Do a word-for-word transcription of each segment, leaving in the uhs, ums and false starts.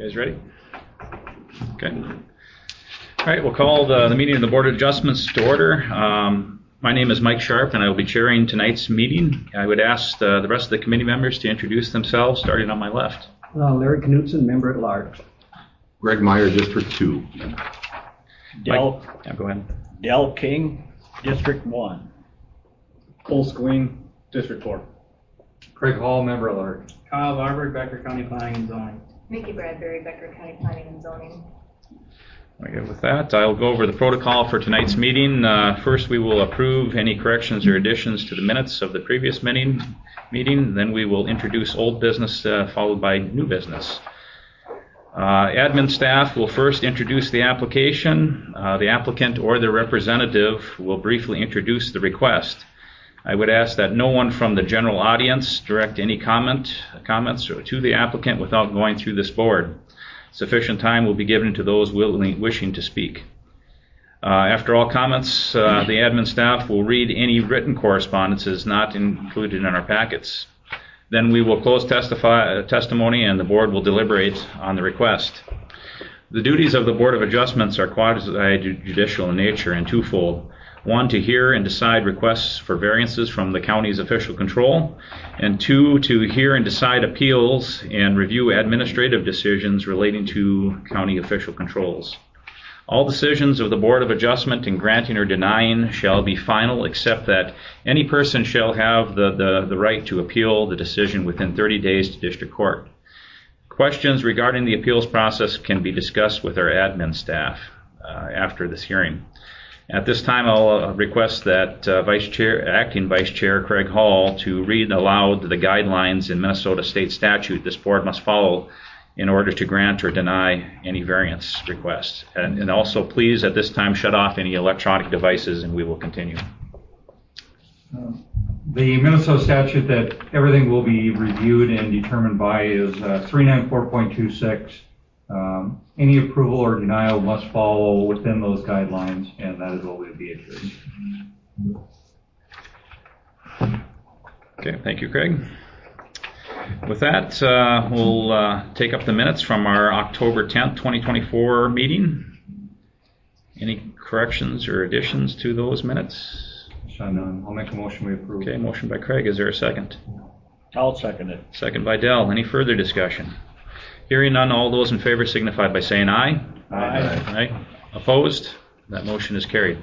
guys ready? Okay. All right, we'll call the, the meeting of the Board of Adjustments to order. Um, my name is Mike Sharp, and I will be chairing tonight's meeting. I would ask the, the rest of the committee members to introduce themselves, starting on my left. Uh, Larry Knutson, member at large. Greg Meyer, District two. Del, yeah, go ahead. Del King, District one. Cole Squeen, District four. Craig Hall, member at large. Kyle Barber, Becker County Planning and Zoning. Mickey Bradbury, Becker County Planning and Zoning. Okay, with that, I'll go over the protocol for tonight's meeting. Uh, first, we will approve any corrections or additions to the minutes of the previous meeting. meeting. Then we will introduce old business, uh, followed by new business. Uh, admin staff will first introduce the application. Uh, the applicant or their representative will briefly introduce the request. I would ask that no one from the general audience direct any comment, comments to the applicant without going through this board. Sufficient time will be given to those willing, wishing to speak. Uh, after all comments, uh, the admin staff will read any written correspondences not included in our packets. Then we will close testify, uh, testimony and the board will deliberate on the request. The duties of the Board of Adjustments are quasi-judicial in nature and twofold. One, to hear and decide requests for variances from the county's official control, and two, to hear and decide appeals and review administrative decisions relating to county official controls. All decisions of the Board of Adjustment in granting or denying shall be final, except that any person shall have the, the, the right to appeal the decision within thirty days to district court. Questions regarding the appeals process can be discussed with our admin staff uh, after this hearing. At this time, I'll uh, request that uh, Vice Chair, Acting Vice Chair Craig Hall to read aloud the guidelines in Minnesota state statute this board must follow in order to grant or deny any variance requests. And, and also, please, at this time, shut off any electronic devices, and we will continue. Uh, the Minnesota statute that everything will be reviewed and determined by is uh, three ninety-four point two six. Um, any approval or denial must follow within those guidelines, and that is what we would be adhering to. Okay, thank you, Craig. With that, uh, we'll uh, take up the minutes from our October tenth, twenty twenty-four meeting. Any corrections or additions to those minutes? None. I'll make a motion we approve. Okay, motion by Craig. Is there a second? I'll second it. Second by Dell. Any further discussion? Hearing none, all those in favor signify by saying aye. Aye. Aye. Opposed? That motion is carried.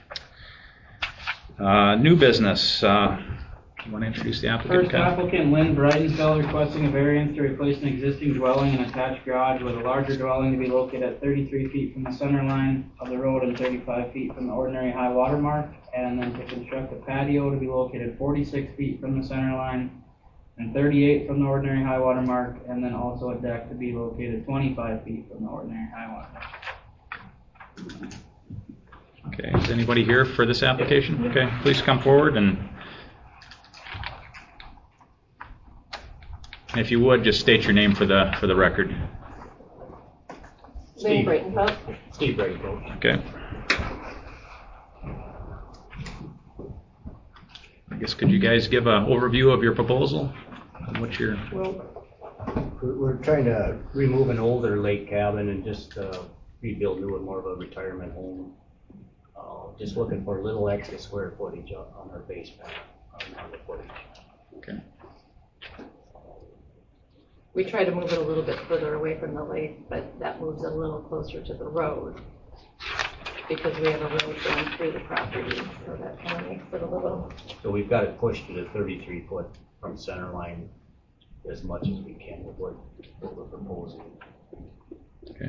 Uh, new business. Uh, you want to introduce the applicant? First applicant Lynn Breidenfeld requesting a variance to replace an existing dwelling and attached garage with a larger dwelling to be located at thirty-three feet from the center line of the road and thirty-five feet from the ordinary high water mark, and then to construct a patio to be located forty-six feet from the center line and thirty-eight from the ordinary high water mark, and then also a deck to be located twenty-five feet from the ordinary high water mark. Okay, is anybody here for this application? Okay, please come forward, and if you would, just state your name for the for the record. Lynn Breitenfeld. Steve Breitenfeld. Okay. I guess could you guys give an overview of your proposal? What's your... Well, we're trying to remove an older lake cabin and just uh, rebuild new and more of a retirement home. Uh, just looking for a little extra square footage on, on our basement, on the footage. Okay. We try to move it a little bit further away from the lake, but that moves a little closer to the road because we have a road going through the property, so that kind of makes it a little... So we've got it pushed to the thirty-three foot from center line as much as we can with what, what we're proposing. Okay.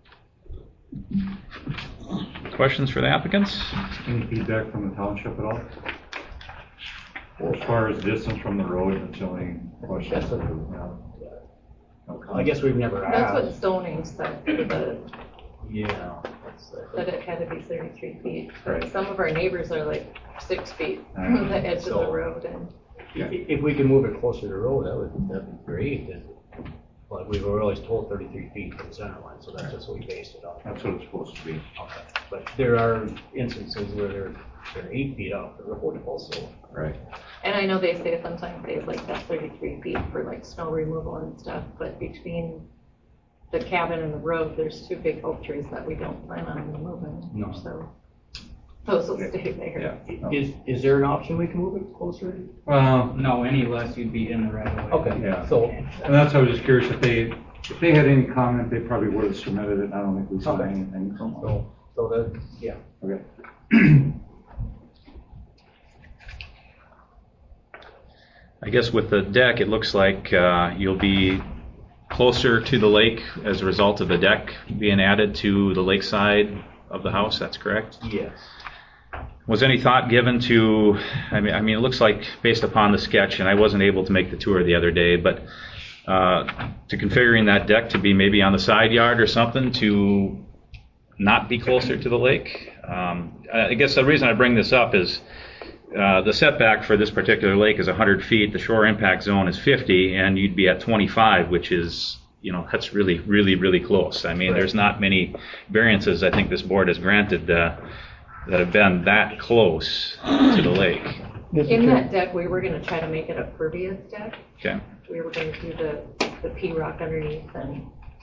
Questions for the applicants? Any feedback from the township at all? As far as distance from the road, that's the only question. That's what, Yeah. No I guess we've never That's what asked. zoning said, for the, Yeah. That's, uh, that it had to be thirty-three feet. Right. Some of our neighbors are like six feet from the edge of the So- road, and Yeah. If we can move it closer to the road, that would that'd be great. And, but we were always told thirty-three feet from the center line, so that's just what we based it on. That's what it's supposed to be. Okay. But there are instances where they're they're eight feet off the road also. Right. and I know they say sometimes they like that thirty-three feet for like snow removal and stuff, but between the cabin and the road, there's two big oak trees that we don't plan on removing. No. So those will stay there. Yeah. Is, is there an option we can move it closer? Well, No, any less you'd be in the right of way. Okay, Yeah. so, and that's why I was just curious if they, if they had any comment, they probably would have submitted it. I don't think we saw Okay. anything from them. so, so that, yeah. Okay. I guess with the deck, it looks like uh, you'll be closer to the lake as a result of the deck being added to the lakeside of the house. That's correct? Yes. Was any thought given to, I mean, I mean, it looks like based upon the sketch, and I wasn't able to make the tour the other day, but uh, to configuring that deck to be maybe on the side yard or something to not be closer to the lake? Um, I guess the reason I bring this up is uh, the setback for this particular lake is one hundred feet. The shore impact zone is fifty, and you'd be at twenty-five, which is, you know, that's really, really, really close. I mean, Right. there's not many variances I think this board has granted uh, that have been that close to the lake. Mister In Chair- that deck, we were gonna try to make it a pervious deck. Okay, We were gonna do the, the P rock underneath and,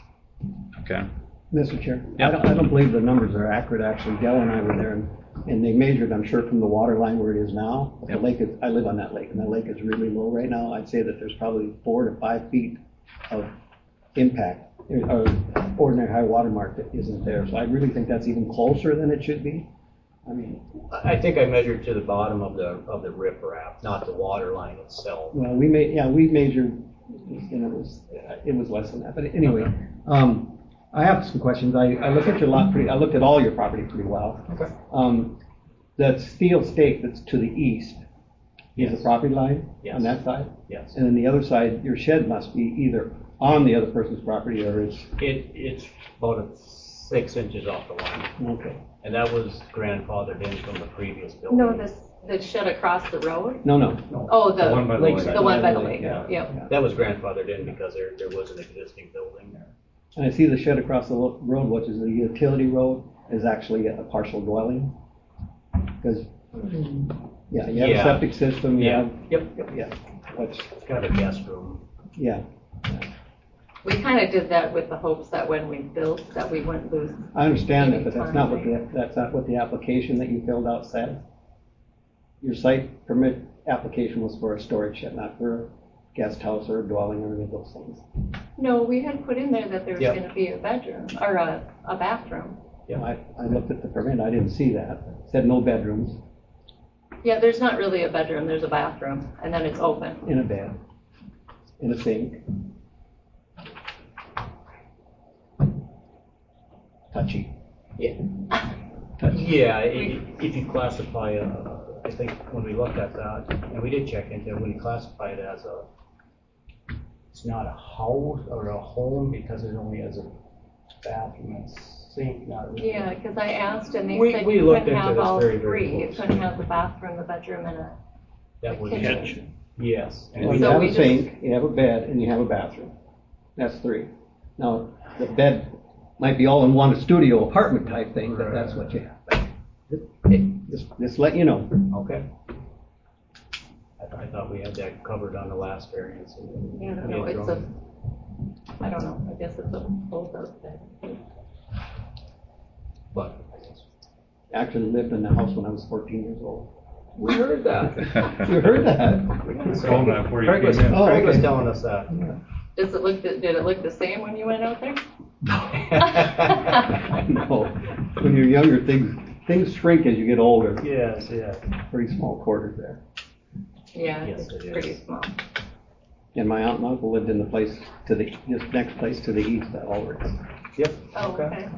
okay. Mister Chair, Yeah. I don't, I don't believe the numbers are accurate, actually. Dell and I were there, and, and they measured, I'm sure, from the water line where it is now. The Yep. lake is, I live on that lake, and that lake is really low right now. I'd say that there's probably four to five feet of impact, or ordinary high water mark that isn't there. So I really think that's even closer than it should be. I mean, I I think I measured to the bottom of the, of the riprap, not the water line itself. well, we made, yeah, we measured, and it was, it was less than that. But anyway, um, I have some questions. I, I looked at your lot pretty, I looked at all your property pretty well. Okay. Um, that steel stake that's to the east is the Yes. property line Yes. on that side? Yes. And then the other side, your shed must be either on the other person's property or it's, It, it's about a six inches off the line, okay. and that was grandfathered in from the previous building. no, this, the shed across the road? No, no, no. Oh, the, The one by the Lakeside. lake. the one by the Yeah, lake, yeah, yep. yeah. That was grandfathered in because there, there was an existing building there. And I see the shed across the lo- road, which is the utility road, is actually a partial dwelling. Because, yeah, you have a Yeah. septic system, you Yeah. have, Yep, yeah, which, it's kind of a guest room. yeah. We kind of did that with the hopes that when we built, that we wouldn't lose. I understand that, but that's not what the, that's not what the application that you filled out said. Your site permit application was for a storage shed, not for a guest house or a dwelling or any of those things. No, we had put in there that there was Yep. gonna be a bedroom, or a, a bathroom. Yeah. I, I looked at the permit, I didn't see that. It said no bedrooms Yeah, there's not really a bedroom, there's a bathroom, and then it's open. in a bed, in a sink. Touchy. Yeah. Touchy. Yeah, if, if you classify, uh, I think when we looked at that, and we did check into it, when you classify it as a, it's not a house or a home because it only has a bathroom and sink, not really. Yeah, because I asked and they We- said we you looked couldn't into have this all very, very three. You close. couldn't have the bathroom, the bedroom, and a, That would kitchen. be, yes. And Well, we- you So have we a just- sink, you have a bed, and you have a bathroom. That's three. Now, the bed might be all in one studio apartment type thing, but that's what you have. Just, just let you know. Okay. I, I thought we had that covered on the last variance. and you we know, had it's a, drawn- I don't know, I guess it's a fold-out bed. But, I guess. Actually lived in the house when I was fourteen years old. We heard that. You heard that? So, told that before you Craig was, came in. Oh, Craig was okay. telling us that. Does it look, did it look the same when you went out there? No. When you're younger, things, things shrink as you get older. Yes, yes. Pretty small quarters there. Yeah, Yes, it's it is. pretty small. And my aunt and uncle lived in the place to the, just next place to the east at Ulrich's. Yep. Oh, okay.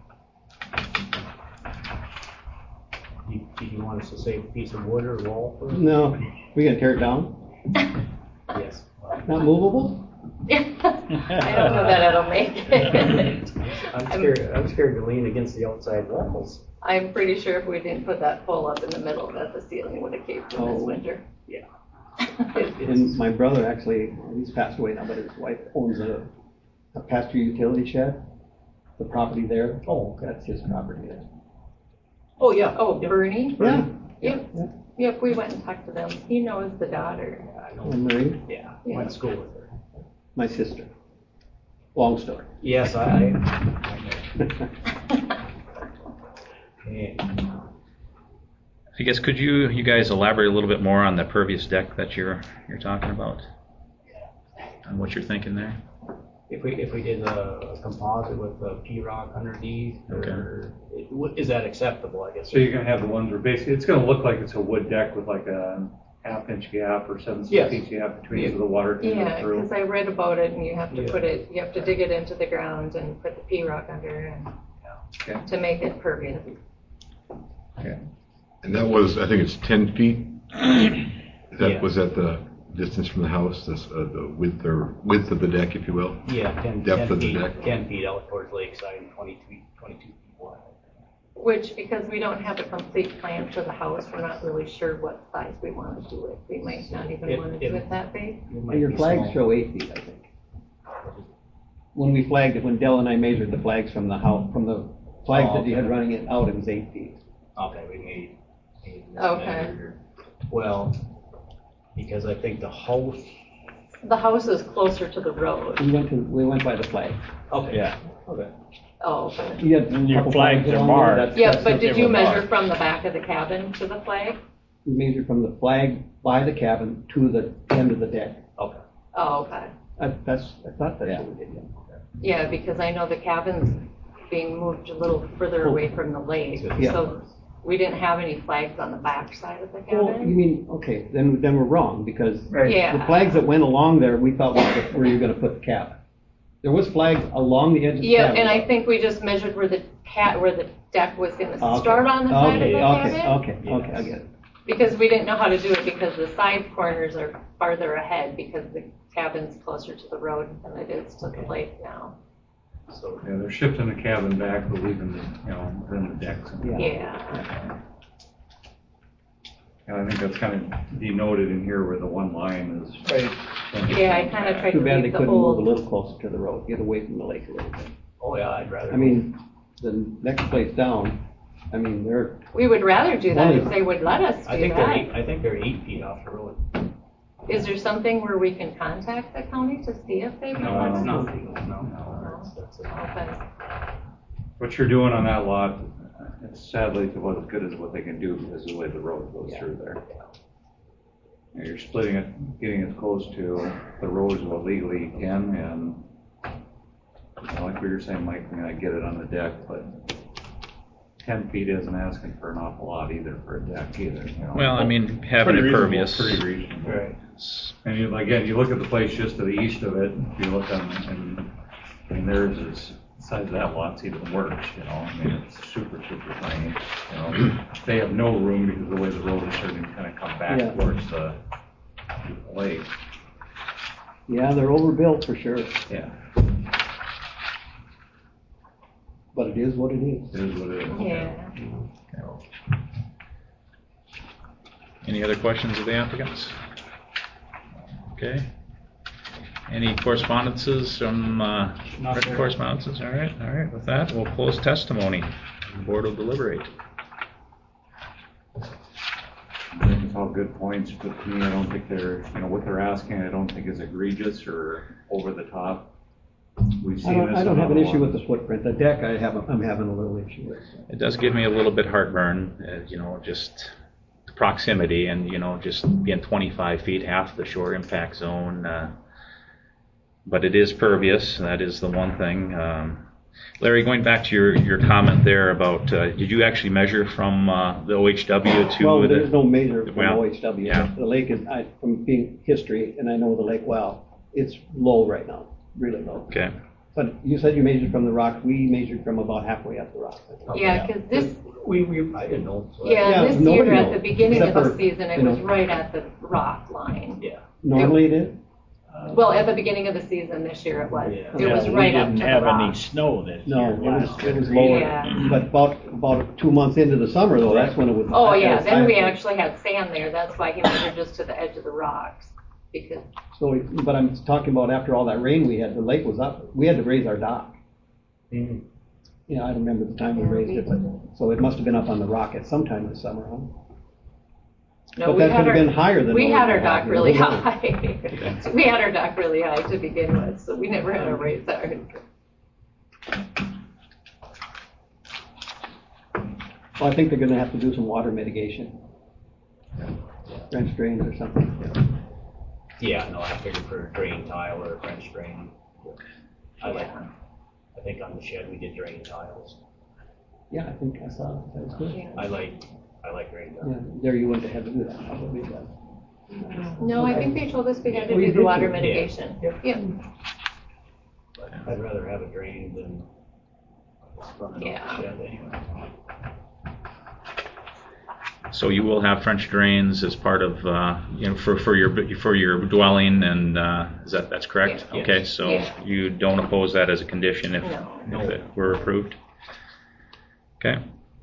You- Did you want us to save a piece of wood or wall for? No, we gonna tear it down? Yes. Not movable? I don't know that it'll make it. I'm scared, I'm scared to lean against the outside walls. I'm pretty sure if we didn't put that pole up in the middle, that the ceiling would have caved in this Oh. winter. Yeah. And my brother actually, he's passed away now, but his wife owns a, a pasture utility shed. The property there, Oh, okay. that's his property there. Oh, yeah. Oh, Bernie? Yeah. Yep, Yeah. yep, we went and talked to them. He knows the daughter. I know. And Marie, Yeah, Yeah. went to school with her. my sister. Long story. Yes, I, I know. Okay. I guess could you, you guys elaborate a little bit more on the pervious deck that you're, you're talking about? On what you're thinking there? If we, if we did a composite with a P-rock underneath, or, it would- is that acceptable, I guess? So you're gonna have the ones where basically, it's gonna look like it's a wood deck with like a half inch gap or seven Yes. sixteenths gap between it so the water can go Yeah, through. because I read about it and you have to Yeah. put it, you have to dig it into the ground and put the P-rock under and Okay. to make it pervious. Okay. And that was, I think it's ten feet? That Yeah. was that the distance from the house, this, uh, the width or width of the deck, if you will? Yeah, ten, Depth ten of the feet, deck. ten feet out towards lakeside and twenty-two, twenty-two feet wide. Which, because we don't have a complete plan for the house, we're not really sure what size we want to do it. We might not even It- want to it- do it that big. It might Your be flags small. show eight feet, I think. When we flagged it, when Dell and I measured the flags from the house, from the flags Oh, that you had okay. running it out, it was eight feet. Okay, we made. made that Okay. measure. Well, because I think the house, The house is closer to the road. We went to, we went by the flag. okay. Yeah. Okay. Oh, okay. You had And your couple flags are along there, marked. that's- Yeah, that's but what did they you were measure marked. from the back of the cabin to the flag? We measured from the flag by the cabin to the end of the deck. Okay. Oh, okay. I, that's, I thought that's what we did, yeah. Yeah, because I know the cabin's being moved a little further away from the lake. Yeah. So we didn't have any flags on the back side of the Well, you cabin. mean, okay, then, then we're wrong, because Right. the Yeah. flags that went along there, we thought was where you're gonna put the cabin. There was flags along the edge of the Yeah, cabin. and I think we just measured where the cat, where the deck was gonna Okay. start on the side of Okay, the okay, cabin. Okay, okay, I get it. Because we didn't know how to do it because the side corners are farther ahead because the cabin's closer to the road than it is to the lake now. So, Yeah, they're shifting the cabin back, but leaving the, you know, then the decks. Yeah. Yeah. And I think that's kind of denoted in here where the one line is. Right. Yeah, I kinda tried to Too bad they leave the couldn't move a old, little closer to the road, get away from the lake a little bit. oh yeah, I'd rather. I mean, the next place down, I mean, they're, we would rather do that Well, if they would let us I do think they're eight, that. I think they're eight feet off the road. Is there something where we can contact the county to see if they would No, let it's us? not. No, no, that's, that's it. Okay. What you're doing on that lot, it's sadly about as good as what they can do because of the way the road goes Yeah. through there. You know, You're splitting it, getting as close to the road as what legally you can, and you know, like we were saying, Mike, I mean, I get it on the deck, but ten feet isn't asking for an awful lot either for a deck either, you know. Well, I mean, having Pretty it reasonable, pervious. Pretty reasonable. Right. And you, again, you look at the place just to the east of it, if you look on, and, I mean, theirs is, the size of that lot's even worse, you know, I mean, it's super, super tiny, you know. They have no room because of the way the road is starting to kind of come back Yeah. towards the lake. yeah, they're overbuilt for sure, Yeah, but it is what it is. it is what it is. Yeah. Any other questions of the applicants? Okay. Any correspondences from, uh, Not written there. correspondences? All right, all right. With that, we'll close testimony. The board will deliberate. I think it's all good points, but to me, I don't think they're, you know, what they're asking, I don't think is egregious or over the top. We've I seen don't, this I don't on have an other issue with ones. the footprint, the deck I have, I'm having a little issue with. It does give me a little bit heartburn, uh, you know, just the proximity and, you know, just being twenty-five feet, half the shore impact zone. Uh, but it is pervious, that is the one thing. Um, Larry, going back to your, your comment there about, uh, did you actually measure from uh, the O H W to Well, the... there's no measure from Well, O H W. yeah. The lake is, I, from being history, and I know the lake well, it's low right now, really low. Okay. But you said you measured from the rock, we measured from about halfway up the rock. Yeah, because this, We, we, I didn't know. so I- yeah, Yeah, this nobody year at knows, the beginning of except the for, season, it you was know. right at the rock line. Yeah. Normally it is? Well, at the beginning of the season this year it was. Yeah. It Yeah, was right up to We the didn't have any rock. snow this No, year. it was, last it was year. lower, Yeah. but about, about two months into the summer though, that's when it was. Oh, yeah, it was then we higher. actually had sand there. That's why he measured just to the edge of the rocks. Because, So, we- but I'm talking about after all that rain we had, the lake was up, we had to raise our dock. Mhm. You know, I don't remember the time we raised it, but, so it must have been up on the rock at some time this summer, huh? No, But we that had could have our- been higher than. We what had our have, dock you know, really who knows? high. We had our dock really high to begin with, so we never had our rates high. Well, I think they're gonna have to do some water mitigation. French drains or something. Yeah, no, I figured for a drain tile or a French drain. I like, Yeah. I think on the shed we did drain tiles. Yeah, I think I saw it. That was good. Yeah. I like, I like drain Yeah, tiles. there you wouldn't have had to do that probably, but. No, I think they told us we had to Oh, you do the did water too? mitigation. Yeah. But I'd rather have a drain than run it Yeah. off the shed anyway. So you will have French drains as part of, uh, you know, for, for your, for your dwelling and, uh, is that, that's correct? Yeah. Okay, so Yeah. you don't oppose that as a condition if, No. if it were approved? Okay.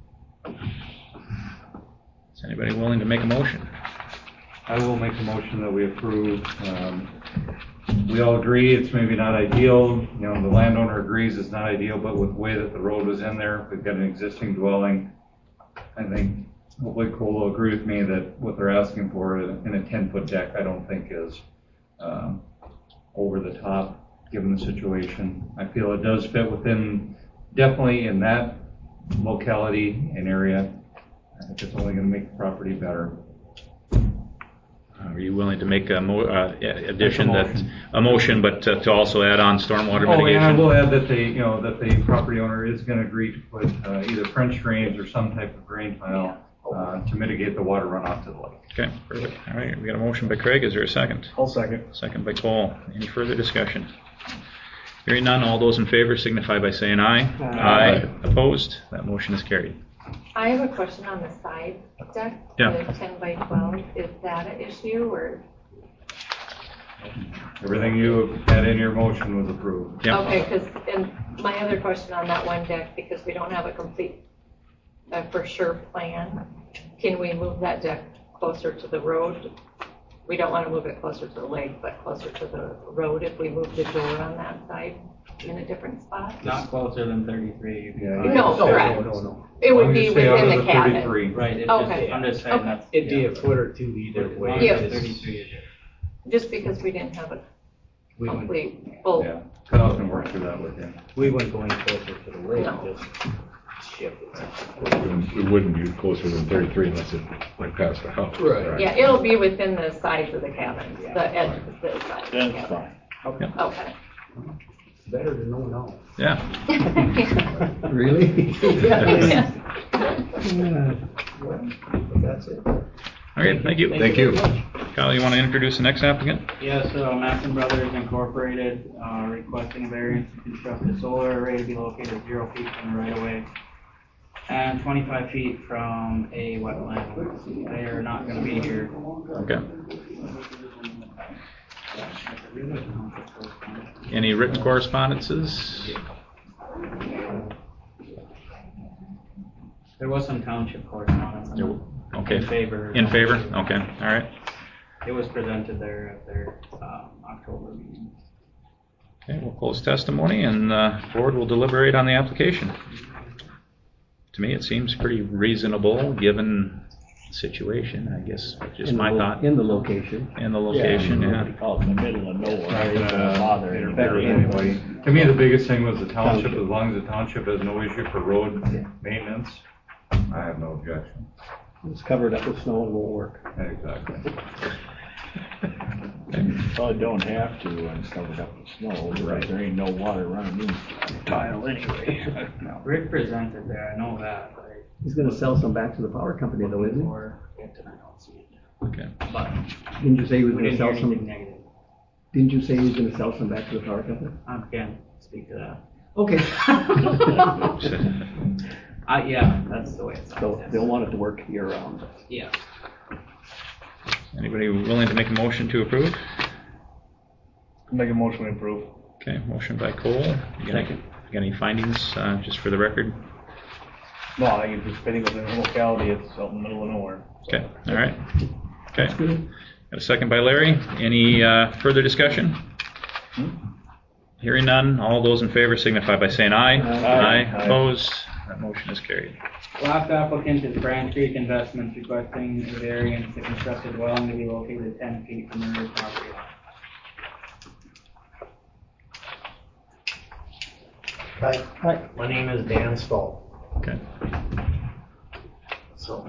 Is anybody willing to make a motion? I will make a motion that we approve. Um, We all agree it's maybe not ideal, you know, the landowner agrees it's not ideal, but with the way that the road was in there, we've got an existing dwelling. I think, hopefully Cole will agree with me that what they're asking for in a ten-foot deck, I don't think is um, over the top, given the situation. I feel it does fit within, definitely in that locality and area. I think it's only gonna make the property better. Are you willing to make a mo, uh, addition Make a that, motion. a motion, but to, to also add on stormwater Oh, mitigation? and I will add that the, you know, that the property owner is gonna agree to put uh, either French drains or some type of drain tile uh, to mitigate the water runoff to the lake. Okay, perfect. All right, we got a motion by Craig. Is there a second? I'll second. Second by Cole. Any further discussion? Hearing none, all those in favor signify by saying aye. Aye. Opposed? That motion is carried. I have a question on the side deck, Yeah. the ten by twelve. Is that an issue or? Everything you had in your motion was approved. Yep. Okay, because, and my other question on that one deck, because we don't have a complete, uh, for sure plan, can we move that deck closer to the road? We don't want to move it closer to the lake, but closer to the road if we move the door on that side in a different spot? Not closer than thirty-three. you'd be Yeah, fine. No, No, correct. no, no, no. It As long would as be you stay out within of the cabin. thirty-three. Right, it's Okay. just, I'm just saying Okay. that's. It'd be yeah. a foot or two either As way. long as Yeah. it's thirty-three is it. Just because we didn't have a We went, complete, full, Yeah, Kyle's gonna work through that with you. we went going closer to the lake, No. just shift it. It wouldn't be closer than thirty-three unless it went past the house. Right. yeah, it'll be within the sides of the cabins, the edge of the sides of the That's cabin. fine. Okay. Better to know now. Yeah. Really? Yeah. But that's it. All right, thank you. Thank you. Kyle, you want to introduce the next applicant? Yeah, so Matson Brothers Incorporated, uh, requesting a variance to construct a solar array to be located zero feet from the right of way and twenty-five feet from a wetland. They are not gonna be here. Okay. Any written correspondences? There was some township correspondence on No. the- Okay. in favor. In favor? Okay, all right. It was presented there at their, um, October meeting. Okay, we'll close testimony and uh board will deliberate on the application. To me, it seems pretty reasonable, given the situation, I guess, just In the my lo- thought, In the location. and the location, yeah. Nobody calls in the middle of nowhere. Not It's gonna gonna bother interfere with anybody. anybody. To me, the biggest thing was the township, Township. as long as the township has no issue for road maintenance, I have no objection. It's covered up with snow and won't work. Exactly. Well, it don't have to when it's covered up with snow, because there ain't no water running in the tile anyway. Rick presented there, I know that, but I. He's gonna sell some back to the power company though, isn't he? Or, it, and I don't see it. Okay. But Didn't you say he was we gonna didn't hear sell anything some, negative. didn't you say he was gonna sell some back to the power company? I can't speak to that. Okay. Uh, yeah, that's the way it sounds. So yes. they'll want it to work year round. Yeah. Anybody willing to make a motion to approve? Make a motion to approve. Okay, motion by Cole. You got any, you got any findings, uh, just for the record? No, I can just fitting within the locality, it's out in the middle of nowhere. Okay, all right. Okay. Got a second by Larry. Any uh, further discussion? Hearing none, all those in favor signify by saying aye. Aye. Opposed? That motion is carried. Last applicant is Brand Creek Investments requesting a variance to construct a dwelling to be located ten feet from the rear property line. Hi, Hi. My name is Dan Stahl. Okay. So,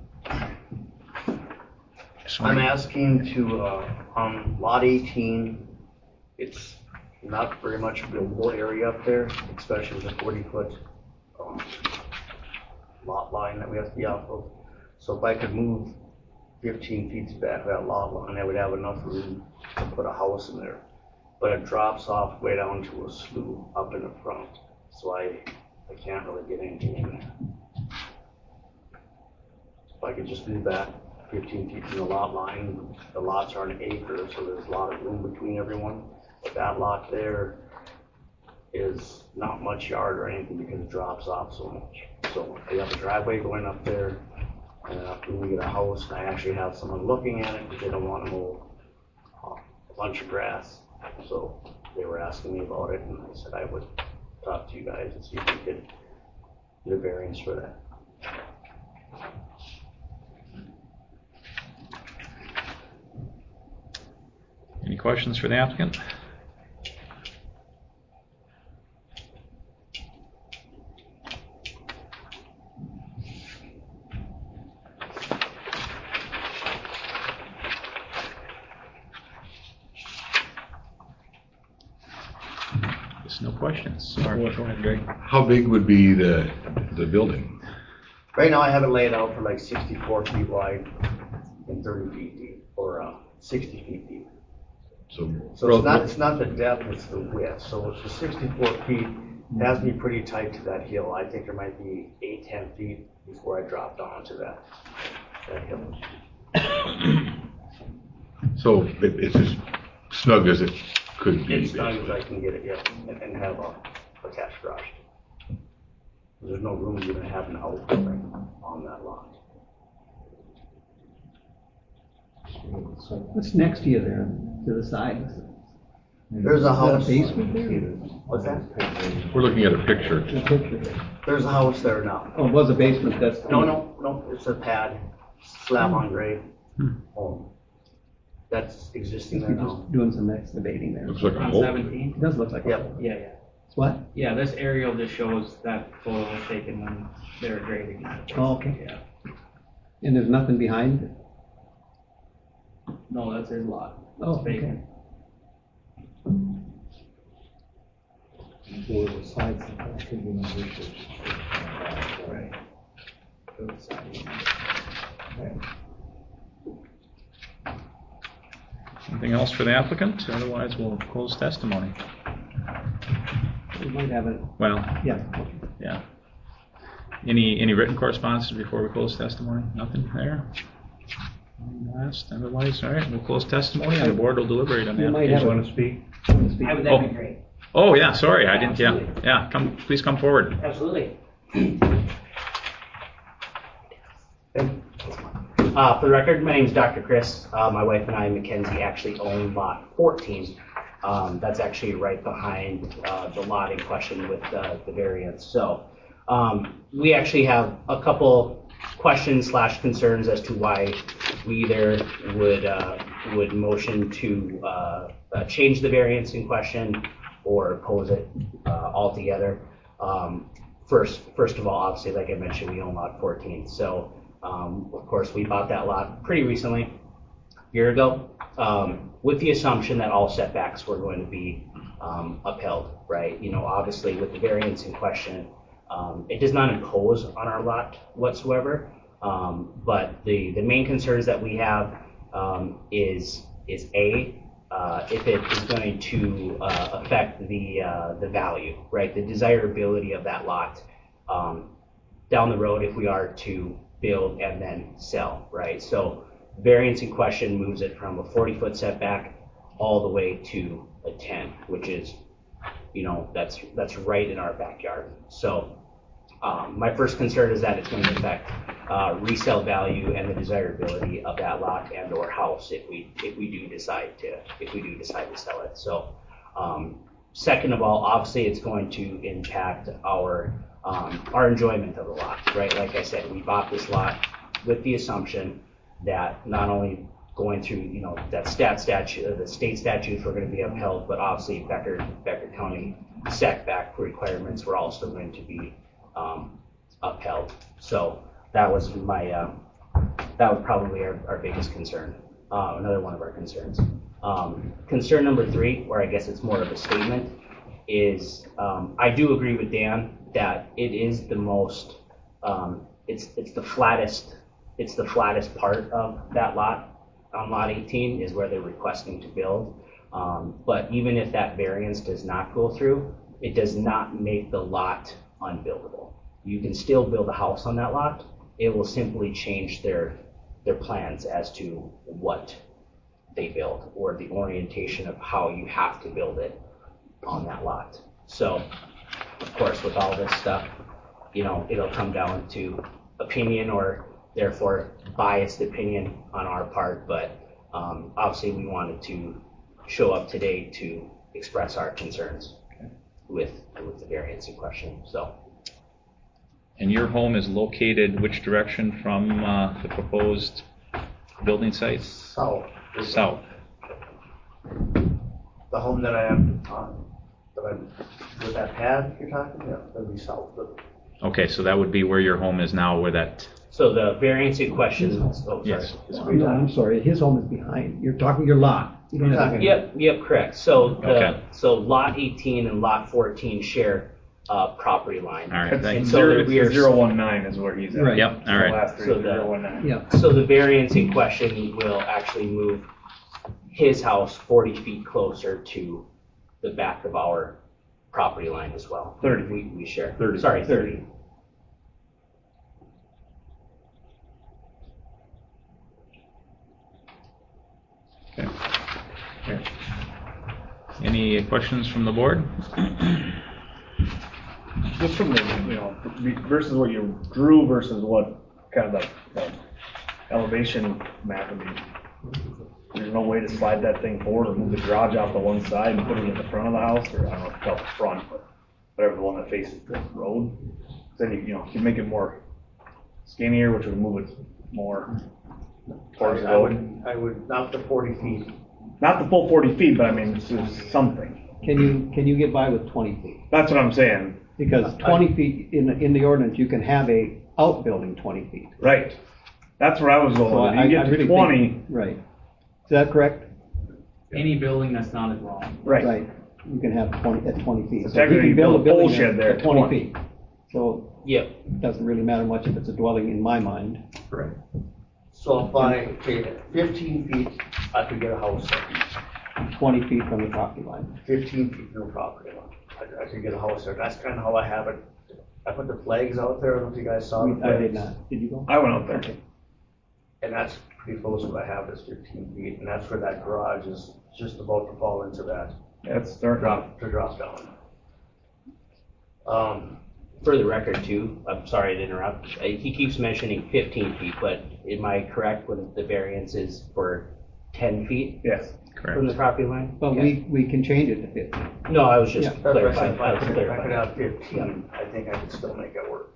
I'm asking to, uh, on lot eighteen, it's not very much a buildable area up there, especially with a forty foot um, lot line that we have to be off of. So if I could move fifteen feet back of that lot line, I would have enough room to put a house in there. But it drops off way down to a slough up in the front, so I, I can't really get anything in there. If I could just move back fifteen feet from the lot line, the lots are an acre, so there's a lot of room between everyone. But that lot there is not much yard or anything because it drops off so much. So I have a driveway going up there, and after we get a house, I actually have someone looking at it because they don't want to mow a bunch of grass. So they were asking me about it, and I said I would talk to you guys and see if we could get a variance for that. Any questions for the applicant? There's no questions. All right, go ahead, Greg. How big would be the, the building? Right now I have it laid out for like sixty-four feet wide and thirty feet deep, or uh, sixty feet deep. So, So it's not, it's not the depth, it's the width. So it's the sixty-four feet, it has to be pretty tight to that hill. I think there might be eight, ten feet before I dropped onto that, that hill. So it, it's as snug as it could be. As snug as I can get it, yeah, and, and have a attached garage. There's no room to even have an outbuilding on that lot. What's next to you there, to the side? There's a house. Basement there? What's that? We're looking at a picture. The picture. There's a house there now. Oh, it was a basement, that's. No, no, no, it's a pad, slab on grade home. That's existing there You're now. just doing some excavating there. Looks like a On hole. seventeen? It does look like. a- Yep. Yeah, yeah. What? Yeah, this aerial just shows that photo was taken when they were grading that. Oh, okay. Yeah. And there's nothing behind it? No, that's his lot. Oh, It's vacant. For the sides, that could be no issues. Right. Go to the side. Anything else for the applicant? Otherwise, we'll close testimony. We might have it, Well, yeah. yeah. Any any written correspondence before we close testimony? Nothing there? Last, otherwise, all right, we'll close testimony and the board will deliberate on the You might have application. it. Want to speak? Want to speak? That would Oh. that'd be great. Oh, yeah, sorry, I didn't, yeah, Absolutely. yeah, come, please come forward. Absolutely. Uh, for the record, my name is Doctor Chris. Uh, my wife and I, Mackenzie, actually own lot fourteen. Um, that's actually right behind uh, the lot in question with the, the variance. So um, we actually have a couple questions slash concerns as to why we either would uh, would motion to uh, uh, change the variance in question or oppose it uh, altogether. Um, first, first of all, obviously, like I mentioned, we own lot fourteen. So um, of course, we bought that lot pretty recently, a year ago, um, with the assumption that all setbacks were going to be um, upheld, right? You know, obviously, with the variance in question, um, it does not impose on our lot whatsoever. Um, but the, the main concerns that we have um, is is a uh, if it is going to uh, affect the uh, the value, right? The desirability of that lot um, down the road if we are to build and then sell, right? So variance in question moves it from a forty foot setback all the way to a ten, which is, you know, that's that's right in our backyard. So um, my first concern is that it's going to affect uh, resale value and the desirability of that lot and or house if we if we do decide to if we do decide to sell it. So um, second of all, obviously it's going to impact our um, our enjoyment of the lot, right? Like I said, we bought this lot with the assumption that not only going through, you know, that stat statute, uh, the state statutes were going to be upheld, but obviously Becker, Becker County setback requirements were also going to be um, upheld. So that was my, uh, that was probably our, our biggest concern, uh, another one of our concerns. Um, concern number three, or I guess it's more of a statement, is um, I do agree with Dan that it is the most, um, it's it's the flattest, it's the flattest part of that lot on lot eighteen is where they're requesting to build. Um, but even if that variance does not go through, it does not make the lot unbuildable. You can still build a house on that lot. It will simply change their their plans as to what they build or the orientation of how you have to build it on that lot. So, of course, with all this stuff, you know, it'll come down to opinion or therefore biased opinion on our part, but um, obviously we wanted to show up today to express our concerns with, with the variance in question, so. And your home is located which direction from uh, the proposed building site? South. South. The home that I am on, that I'm, with that pad you're talking about, that'd be south. Okay, so that would be where your home is now, where that... So the variance in question, oh, sorry. Yes. No, I'm sorry, his home is behind. You're talking your lot. You don't have. Yep, yep, correct. So the, Okay. so lot eighteen and lot fourteen share uh, property line. All right, It's thanks. so zero, the it's rear- zero one nine is where he's at. Right. Yep, all right. The last three, So the- zero one nine. Yeah. So the variance in question will actually move his house forty feet closer to the back of our property line as well. thirty. We, we share. thirty. Sorry, thirty. Okay. Okay. Any questions from the board? Just from the, you know, versus what you drew versus what kind of the, the elevation map, I mean, there's no way to slide that thing forward or move the garage off the one side and put it in the front of the house, or I don't know if it's called the front, but whatever, the one that faces the road. Then you, you know, you make it more skinnier, which would move it more towards the I road. would, I would, not the forty feet. Not the full forty feet, but I mean, it's just something. Can you, can you get by with twenty feet? That's what I'm saying. Because twenty feet, in, the- in the ordinance, you can have a outbuilding twenty feet. Right. That's where I was So going. I- If you I get really to think- twenty, Right. Is that correct? Any building that's not a dwelling. right. Right. You can have twenty, at twenty feet. So So you technically can you build a build a pole building shed there at at twenty twenty. feet. So Yep. it doesn't really matter much if it's a dwelling in my mind. Correct. So if I, okay, fifteen feet, I could get a house there. twenty feet from the property line. fifteen feet, no property line. I, I could get a house there. That's kind of how I have it. I put the flags out there. I don't know if you guys saw the We- flags. I did not. Did you go? I went out there. Okay. And that's pretty close to what I have is fifteen feet, and that's where that garage is just about to fall into that, That's starting. drop, to drop down. Um, For the record too, I'm sorry to interrupt, uh, he keeps mentioning fifteen feet, but am I correct when the variance is for ten feet Yes. from the property line? But we, we can change it to fifty. No, I was just Yeah. that's what I said. clarifying, If I I was could, if I could clarifying. have fifteen, I think I could still make it work.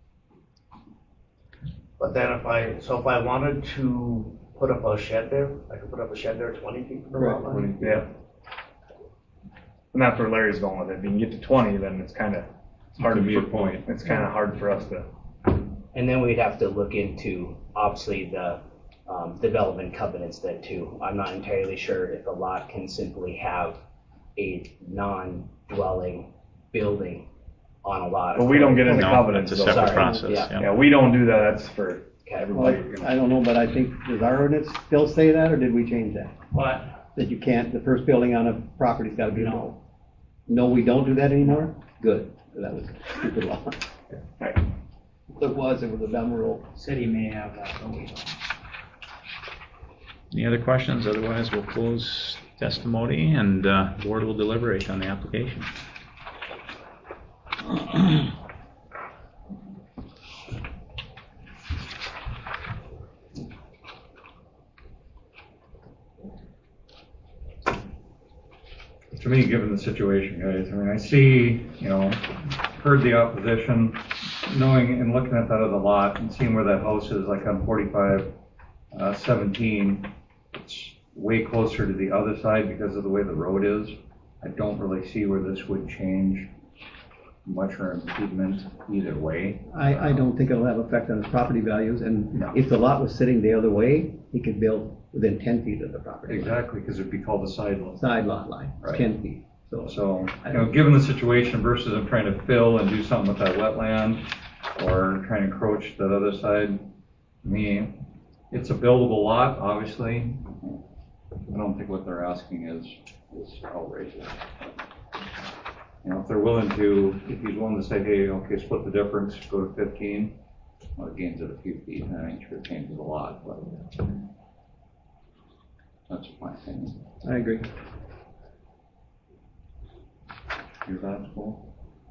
But then if I, so if I wanted to put up a shed there, I could put up a shed there twenty feet from the lot Correct. line. Yeah. And that's where Larry's going with it. If you can get to twenty, then it's kind of, it's hard To to be a for- point. It's kind of hard for us to. And then we'd have to look into, obviously, the um, development covenants then too. I'm not entirely sure if a lot can simply have a non-dwelling building on a lot. But we don't get into No, covenants. that's a though. separate Sorry. process, Yeah. yeah. Yeah, we don't do that. That's for Okay. Well, everybody. I don't know, but I think, does our ordinance still say that, or did we change that? But That you can't, the first building on a property's gotta be a No. dwelling? No, we don't do that anymore? Good. That was stupid law. Right. If it was, it was a dumb rule. city may have that, but we don't. Any other questions? Otherwise, we'll close testimony and uh, board will deliberate on the application. To me, given the situation, guys, I mean, I see, you know, heard the opposition, knowing and looking at that other lot and seeing where that house is, like on forty-five seventeen, it's way closer to the other side because of the way the road is. I don't really see where this would change much or improvement either way. I, I don't think it'll have effect on his property values, and No. if the lot was sitting the other way, he could build within ten feet of the property line. Exactly, because it'd be called a side lot. Side lot line, it's Right. ten feet, so. So, you know, given the situation versus I'm trying to fill and do something with that wetland or trying to encroach that other side, to me, it's a buildable lot, obviously. I don't think what they're asking is, is outrageous. You know, if they're willing to, if he's willing to say, hey, okay, split the difference, go to fifteen, well, it gains it a few feet, and I ain't sure it changes a lot, but that's my opinion. I agree. Your thoughts, Paul?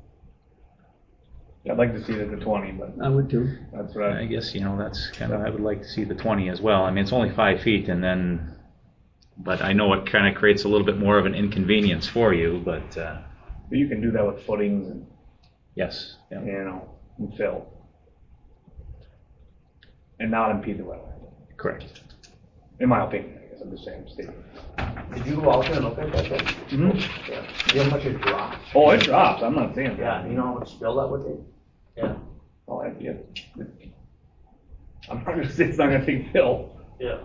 I'd like to see it at the twenty, but I would too. that's what I, I guess, you know, that's kind of, I would like to see the twenty as well. I mean, it's only five feet and then, but I know it kind of creates a little bit more of an inconvenience for you, but, uh, but you can do that with footings and, yes. Yeah. you know, and fill. And not impede the wetland, Correct. in my opinion, I guess, I'm just saying, statement. Did you go out there and look at that thing? Mm-hmm. Yeah. See how much it dropped? Oh, it drops, I'm not saying that. Yeah, you know how much spill that would take? Yeah. Oh, I, yeah. I'm not gonna say it's not gonna take fill, Yeah.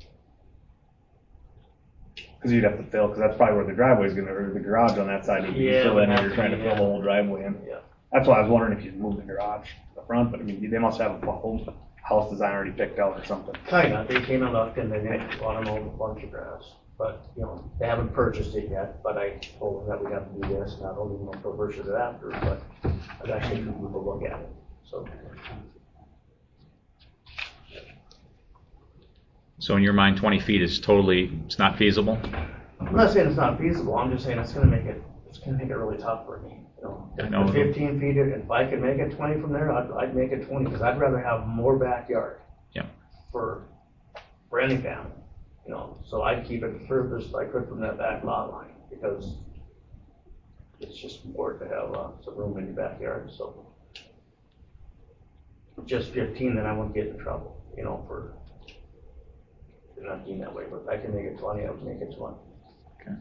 because you'd have to fill, because that's probably where the driveway's gonna, or the garage on that side would be, Yeah, so would then have you're to trying to be, fill the yeah. whole driveway in. Yeah. That's why I was wondering if you'd move the garage to the front, but I mean, they must have a whole house design already picked out or something. Kinda, they came and looked and they didn't want to mow a bunch of grass, but, you know, they haven't purchased it yet, but I told them that we have to do this, and I don't even know if they'll purchase it after, but I've actually had people look at it, so. So in your mind, twenty feet is totally, it's not feasible? I'm not saying it's not feasible, I'm just saying it's gonna make it, it's gonna make it really tough for me, you know. If No. the fifteen feet, if I could make it twenty from there, I'd, I'd make it twenty, because I'd rather have more backyard. Yeah. For, for any family, you know, so I'd keep it furthest I could from that back lot line, because it's just more to have, uh, some room in your backyard, so. Just fifteen, then I wouldn't get in trouble, you know, for, for not being that way, but if I can make it twenty, I would make it twenty. Okay.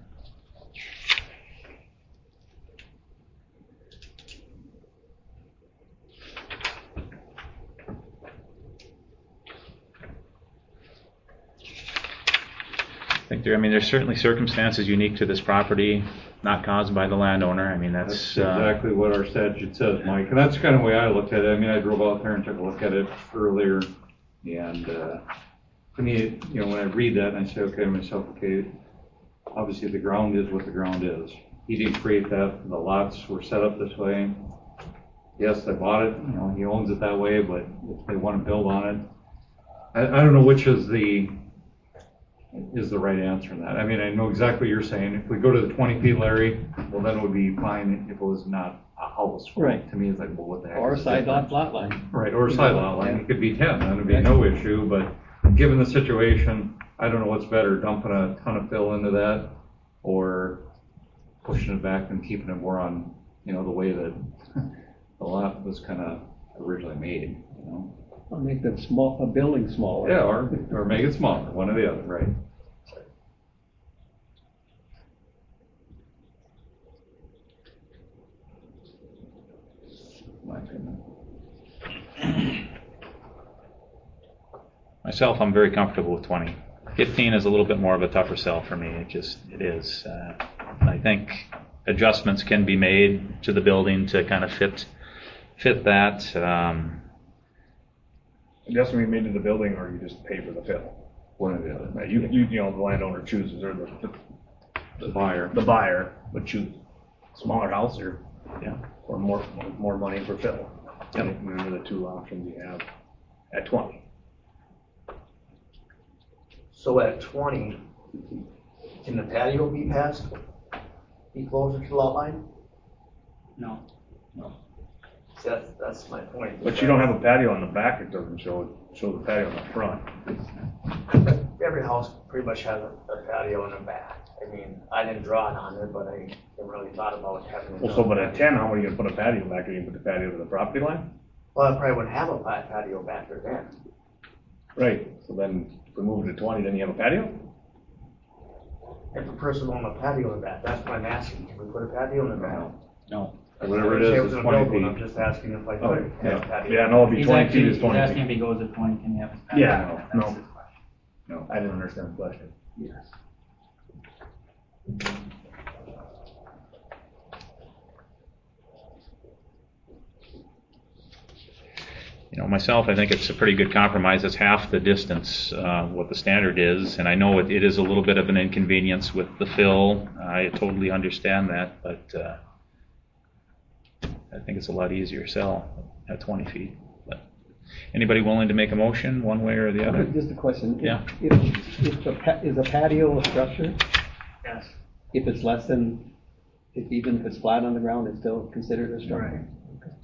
I think there, I mean, there's certainly circumstances unique to this property, not caused by the landowner. I mean, that's, That's uh, exactly what our statute says, Mike, and that's kind of the way I looked at it. I mean, I drove out there and took a look at it earlier, and, uh, to me, you know, when I read that and I say, okay to myself, okay, obviously the ground is what the ground is. He didn't create that, the lots were set up this way. Yes, they bought it, you know, he owns it that way, but if they want to build on it, I, I don't know which is the, is the right answer in that. I mean, I know exactly what you're saying. If we go to the twenty feet, Larry, well, then it would be fine if it was not a house. Right. To me, it's like, well, what the heck? Or a is the side lot, difference? lot line. Right, or a side lot line. It could be ten, then it'd be no issue, but given the situation, I don't know what's better, dumping a ton of fill into that or pushing it back and keeping it more on, you know, the way that the lot was kind of originally made, you know? Or make the small, a building smaller. Yeah, or, or make it smaller, one or the other, right? My opinion. myself, I'm very comfortable with twenty. fifteen is a little bit more of a tougher sell for me. It just, it is. Uh, I think adjustments can be made to the building to kind of fit, fit that. Um, Adjustment made to the building, or you just pay for the fill? One or the other. Right, you, you, you know, the landowner chooses, or the, the, The buyer. the buyer would choose smaller house or, yeah. or more, more money for fill. Yep. And remember the two options you have at twenty. So at twenty, can the patio be passed, be closer to the lot line? No. See, that's, that's my point. But you don't have a patio on the back, it doesn't show, show the patio on the front. Every house pretty much has a, a patio in the back, I mean, I didn't draw it on there, but I never really thought about having. Well, so but at ten, how are you gonna put a patio back there? You put the patio to the property line? Well, I probably wouldn't have a pa- patio back there then. Right, so then if we move it to twenty, then you have a patio? If a person owned a patio in the back, that's what I'm asking, can we put a patio in the back? No. Whatever it I didn't say I is, was it's gonna build twenty one, I'm feet. just asking if I Oh, could have a yeah, patio. yeah, no, it'd be He's twenty actually, feet is he's twenty asking feet. if he goes to twenty, can he have his patio? Yeah, no, That's no. his question. No, I didn't understand the question. Yes. You know, myself, I think it's a pretty good compromise. It's half the distance, uh, what the standard is, and I know it, it is a little bit of an inconvenience with the fill. I totally understand that, but uh, I think it's a lot easier sell at twenty feet. But anybody willing to make a motion one way or the other? Just a question. If- Yeah. If, if a pa- is a patio a structure? Yes. If it's less than, if even if it's flat on the ground, it's still considered a structure? Okay.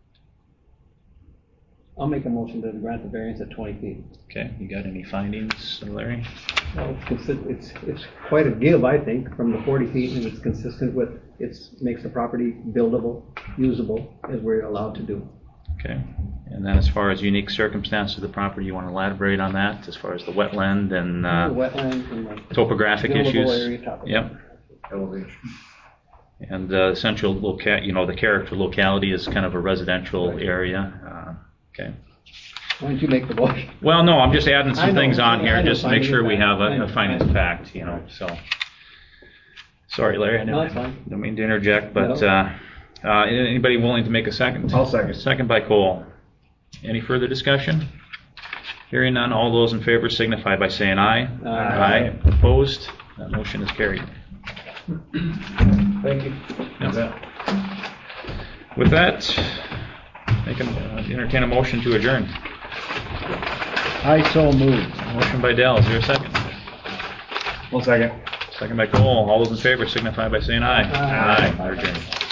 I'll make a motion to grant the variance at twenty feet. Okay, you got any findings, Larry? Well, it's, consi- it's, it's quite a give, I think, from the forty feet, and it's consistent with, it's, makes the property buildable, usable, as we're allowed to do. Okay, and then as far as unique circumstances of the property, you want to elaborate on that, as far as the wetland and The uh, wetlands and the topographic buildable issues? area, topographic. Yep. Elevation. And the essential loca, you know, the character locality is kind of a residential area. Uh, okay. Why don't you make the motion? Well, no, I'm just adding I some know, things on I here know, just to make finding sure of we fact. have I a, know, a findings I of know. fact, you know. So, sorry, Larry, I No, don't, it's fine. don't mean to interject, but No. uh, uh, anybody willing to make a second? I'll second. Second by Cole. Any further discussion? Hearing none, all those in favor signify by saying aye. Aye. Opposed? That motion is carried. Thank you. Yep. With that, make an, uh, entertain a motion to adjourn. I so moved. Motion by Dell, is there a second? One second. Second by Cole. All those in favor signify by saying aye. Aye. We're adjourned.